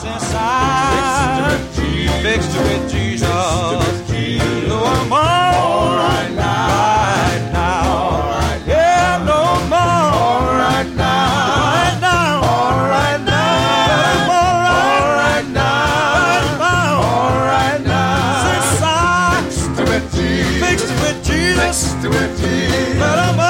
since I fixed it with Jesus. No, I'm all right now. Yeah, no more. All right now. All right now. All right now. All right now. Since I fixed it with Jesus. But I'm